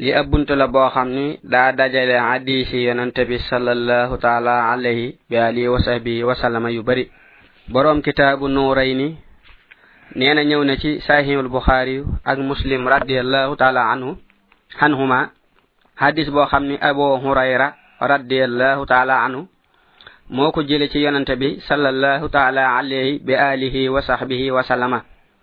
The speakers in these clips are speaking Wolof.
li ab buntu la boo xam ni daa dajale hadiisi yonente bi sallallahu taala alayhi bi alihi wa sahbihi wa sallama yu bari. boroom kitaabu nuurayni nee na ñëw na ci sahihul bukhari ak muslim radiyallahu taala anhuma hadis boo xam ni abu hurayra radiyallahu taala anhu moo ko jële ci yonente bi sallallahu taala alayhi bi alihi wa sahbihi wa sallama.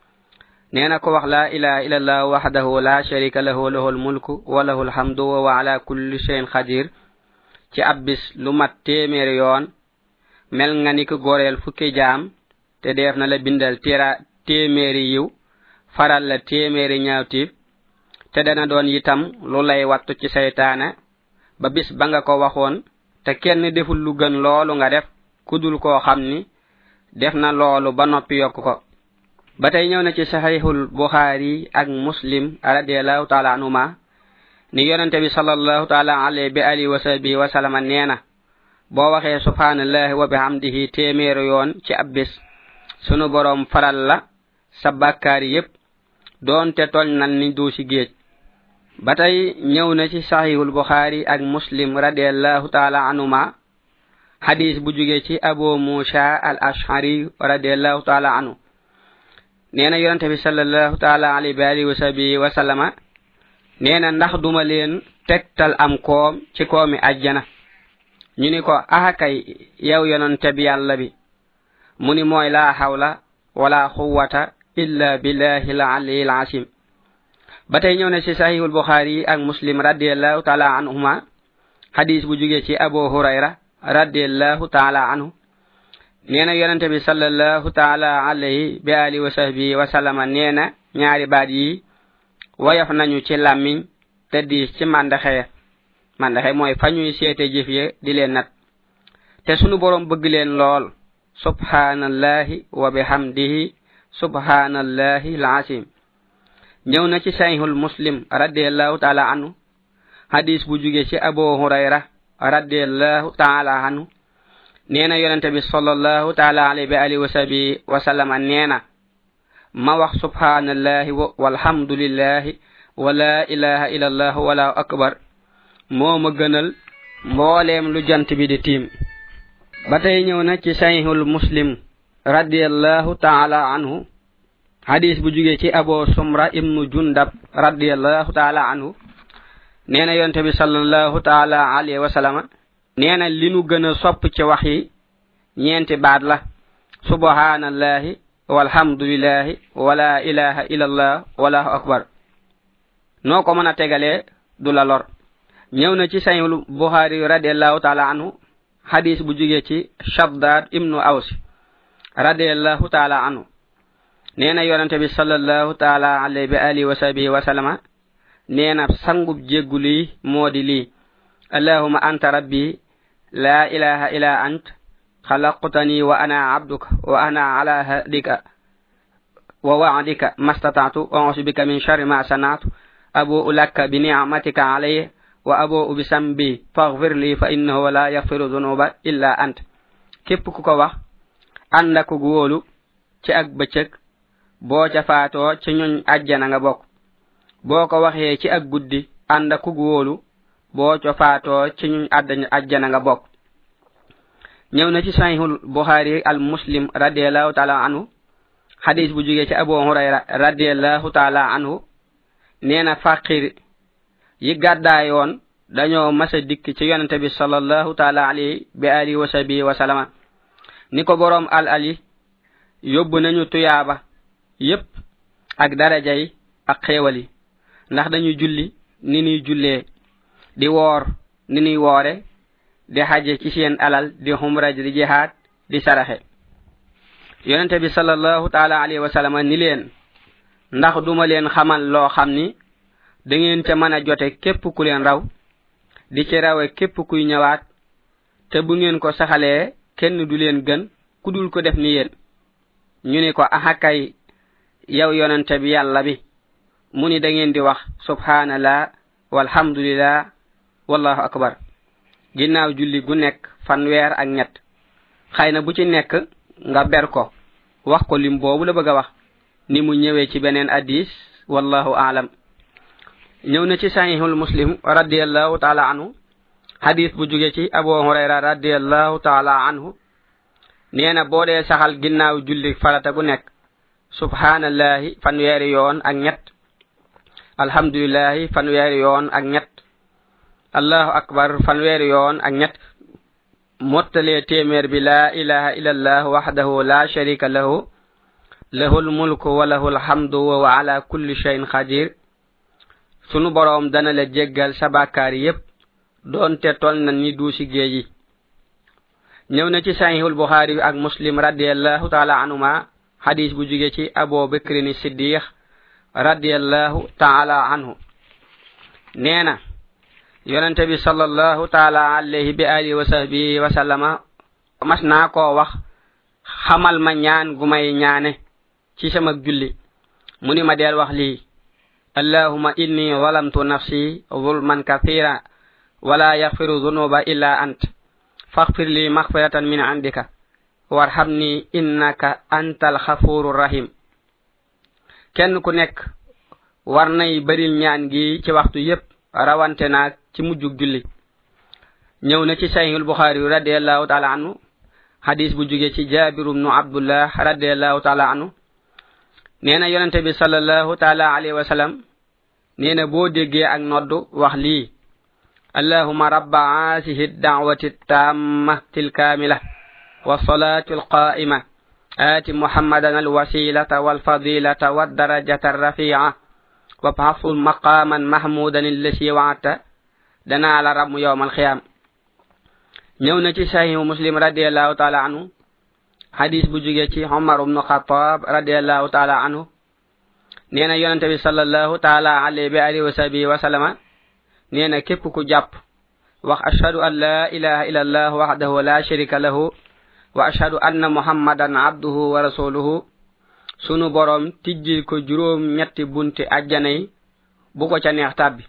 neena ko wax la ilaha illallah wahdahu la sharika lahu lahul mulku wa lahul hamdu wa ala kulli shay'in qadir ci abbis lu mat téeméer yoon mel nga ni ko goreel fukki jaam te def na la bindal téeméeri yiw faral la téeméeri ñaawtiib te dana doon yitam lu lay wattu ci seytaane ba bis ba nga ko waxoon te kenn deful lu gën loolu nga def kudul koo xam ni def na loolu ba noppi yokk ko. batay ñëw na ci sahihul bukhari ak muslim radiyallahu ta'ala anhuma ni yonente bi sallallahu ta'ala alayhi bi alihi wa sahbihi wa sallama neena bo waxe subhanallahi wa bihamdihi téeméer yoon ci abbis sunu borom faral la sa bakkar yépp doonte tol nan ni du ci geej. batay ñëw na ci sahihul bukhari ak muslim radiyallahu ta'ala anhuma hadith bu jóge ci abu musa al-ash'ari radiyallahu ta'ala anhu neena yonente bi sallallahu ta'ala alayhi wa sahbihi wa sallama neena ndax duma leen tektal am koom ci koomi aljana ñu ni ko kay yow yonente bi yàlla bi mu ni mooy la hawla wala quwwata illa billahi al-aliyyil azim. batay ñëw na ci sahihul bukhari ak muslim radiyallahu ta'ala anhuma hadith bu jóge ci abu hurayra radiyallahu ta'ala anhu neena yonente bi sallallahu ta'ala alayhi bi alihi wa sahbihi wa sallama neena ñaari baat yi wayaf nañu ci lamiñ te di ci mandaxe mooy fañuy seete jëf ye di leen nat te sunu borom bëgg leen lool subhanallahi wa bihamdihi subhanallahi al-azim. ñëw na ci sahihul muslim radiyallahu ta'ala anhu hadith bu jóge ci abu hurayra radiyallahu ta'ala anhu neena yonente bi sallallahu ta'ala alayhi wa alihi wa sahbihi wa sallama neena ma wax subhanallahi walhamdulillahi wa la ilaha illallah wala akbar moo ma gënal mbooleem lu jant bi di tiim. batay ñëw na ci sahihul muslim radiyallahu ta'ala anhu hadith bu jóge ci abu sumra ibnu jundab radiyallahu ta'ala anhu neena yonente bi sallallahu ta'ala alayhi wa sallama neena li nu gëna sopp ci wax yi ñeenti baat la subhanallahi walhamdulillahi wala ilaha illallah wallahu akbar. noko mëna tégalé du la lor. ñëw na ci sahihul bukhari radiyallahu ta'ala anhu hadith bu jóge ci shaddad ibnu aws radiyallahu ta'ala anhu neena yonente bi sallallahu ta'ala alayhi bi alihi wa sahbihi wa sallama neena sangub jégguli modi li allahumma anta rabbi la ilaha illa ant khalaqtani wa ana abduka wa ana ala hadika wa wa'dika mastata'tu wa a'udhu bika min sharri ma sana'tu abu'u laka bi ni'matika alayya wa abu'u bi sambi faghfir li fa innahu la yaghfiru dhunuba illa ant. képp ku ko wax àndaku wóolu ci ak bëccëg boo ca faatoo ci ñuñ àjjana nga bokk. boo ko waxee ci ak guddi àndaku wóolu boo ca faatoo ci ñuñ àjjana nga bokk. ñëw na ci sahihul bukhari al muslim radiyallahu ta'ala anhu hadith bu jóge ci abu hurayra radiyallahu ta'ala anhu neena faqir yi gàddaayoon dañoo masa dikk ci yonente bi sallallahu ta'ala alayhi bi alihi wa sahbihi wa sallama ni ko borom al ali yóbbu nañu tuyaaba yépp ak daraja yi ak xéewal yi ndax dañu julli ni ñuy jullee di woor ni ñuy woore di haje ci seen alal di humra di jihad di saraxe. yonente bi sallallahu ta'ala alayhi wa sallam ni leen ndax duma leen xamal loo xam ni da ngeen ca mën a jote képp ku leen raw di ci rawe képp kuy ñëwaat te bu ngeen ko saxalee kenn du leen gën ku dul ko def ni yéen. ñu ni ko kay yow yonente bi yàlla bi mu ni da ngeen di wax subhanallah walhamdulillah wallahu akbar ginnaaw julli gu nekk fanweer ak ñett. xayna bu ci nekk nga ber ko wax ko lim boobu la bëgg a wax ni mu ñëwee ci beneen hadith wallahu a'lam. ñëw na ci sahihul muslim radiyallahu ta'ala anhu hadith bu jóge ci abu hurayra radiyallahu ta'ala anhu neena bo dé saxal ginnaw julli farata gu nek subhanallahi fanweeri yoon ak ñett alhamdulillahi fanweeri yoon ak ñett allahu akbar fanweeri yoon ak ñett mottale téeméer bi la ilaha illallah wahdahu la sharika lahu lahul mulku wa lahul hamdu wa ala kulli shay'in qadir sunu borom dana la jéggal sa bakkar yépp donte tol na ni duusi geeji ñëw na ci sahihul bukhari ak muslim radiyallahu ta'ala anhuma hadith bu jóge ci abu bakr siddiq radiyallahu ta'ala anhu neena yonente bi sallallahu ta'ala alayhi bi alihi wa sahbihi wa sallama masna ko wax xamal ma ñaan gu may ñaane ci sama julli muni ma del wax li allahumma inni zalamtu nafsi zulman kathira wala yaghfiru dhunuba illa ant faghfir li maghfiratan min indika warhamni innaka antal ghafurur rahim kenn ku nek war nay baril ñaan gi ci waxtu yépp rawante nak ci mujjug julli ñëw na ci sahihul bukhari radiyallahu ta'ala anhu hadith bu jóge ci jabir ibn abdullah radiyallahu ta'ala anhu neena yonente bi sallallahu ta'ala alayhi wa sallam neena bo déggé ak noddu wax li allahumma rabba asihi ad-da'wati at-tammati al-kamila was-salati al-qa'ima ati muhammadan al-wasilata wal-fadilata wad-darajata ar-rafi'a wa ba'athul maqaman mahmudan alladhi wa'ata dana la ram yawm al-qiyam ñëw na ci sahih muslim radiyallahu ta'ala anhu hadith bu jóge ci umar ibn khattab radiyallahu ta'ala anhu neena yonente bi sallallahu ta'ala alayhi wa sahbihi wa sallama neena képp ku japp wax ashhadu an la ilaha illa allah wahdahu la sharika lahu wa ashhadu anna muhammadan abduhu wa rasuluhu sunu borom tijjil ko juroom ñetti bunti aljana yi bu ko ca neex tabbi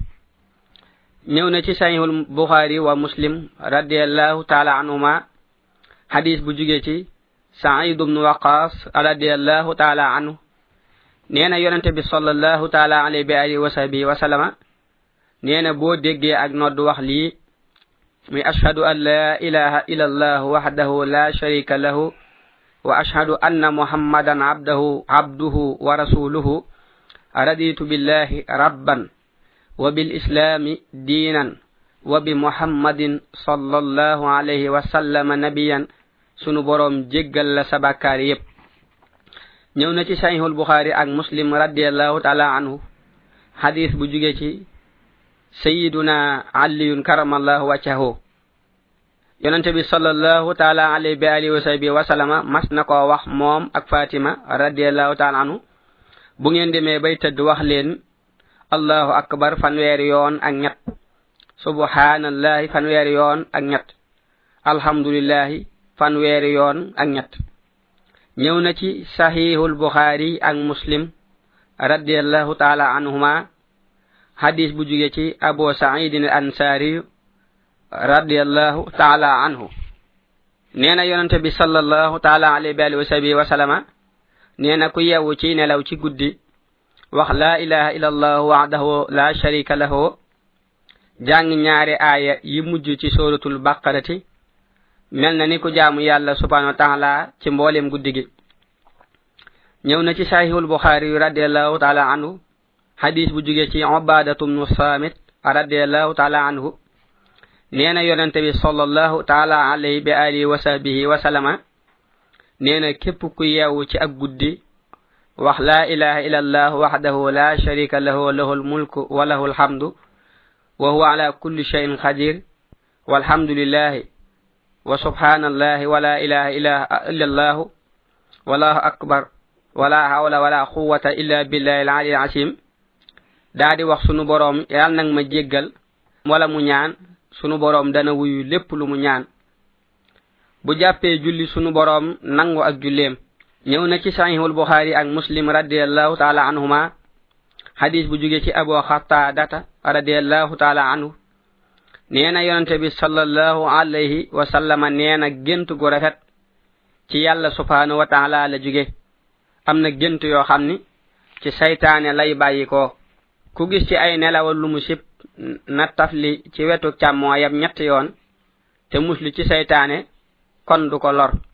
ñëw na ci sahihul bukhari wa muslim radiyallahu ta'ala anhuma hadith bu jóge ci sa'id ibn waqas radiyallahu ta'ala anhu neena yonente bi sallallahu ta'ala alayhi wa sahbihi wa sallama neena bo déggé ak noddu wax li mi ashhadu an la ilaha illa allah wahdahu la sharika lahu wa ashhadu anna muhammadan abduhu wa rasuluhu raditu billahi rabban wa bil islami dinan wa bi muhammadin sallallahu alayhi wa sallam nabiyan sunu borom jéggal la sabakar yépp ñëw na ci sahihul bukhari ak muslim radiyallahu ta'ala anhu hadith bu jóge ci sayyiduna ali karamallahu wajhahu yonente bi sallallahu ta'ala alayhi wa sahbihi wa sallama mas na ko wax mom ak fatima radiyallahu ta'ala anhu bu ngeen demee bay tëdd wax leen allahu akbar fanweeri yoon ak ñett subhanallahi fanweeri yoon ak ñett alhamdulillahi fanweeri yoon ak ñett ñëw na ci sahihul bukhari ak muslim radiyallahu ta'ala anhuma hadith bu jóge ci abu sa'id al-ansari radiyallahu ta'ala anhu neena yonente bi sallallahu ta'ala alayhi wa sahbihi wa sallama neena ku yewu ci nelaw ci guddi wax la ilaha illallah wahdahu la sharika lahu jàng ñaari aya yi mujj ci suratul baqarati melna ni ku jaamu yalla subhanahu wa ta'ala ci mbolem guddi gi ñëw na ci sahihul bukhari radiyallahu ta'ala anhu hadith bu jóge ci ubadatu ibn samit radiyallahu ta'ala anhu neena yonente bi sallallahu ta'ala alayhi wa sahbihi wa sallama neena képp ku yewu ci ak guddi wax la ilaha illa allah wahdahu la sharika lahu lahul mulku wa lahul hamdu wa huwa ala kulli shay'in qadir walhamdulillah wa subhanallahi wa la ilaha illa allah wallahu akbar wala hawla wala quwwata illa billahi al-ali al-azim daadi wax sunu borom yal nak ma jéggal wala mu ñaan sunu borom dana wuyu lépp lu mu ñaan bu jappé julli sunu borom nangu ak jullem ñëw na ci sahihul bukhari ak muslim radiyallahu ta'ala anhuma hadith bu jóge ci abu khattaadata radiyallahu ta'ala anhu neena yonente bi sallallahu alayhi wa sallam neena gentu gu rafet ci yalla subhanahu wa ta'ala la jóge amna gentu yo xamni ci saytaane lay bayiko ku gis ci ay nelawal lu mu sip na tafli ci wetu càmmooyam ñett yoon te muslu ci seytaane kon du ko lor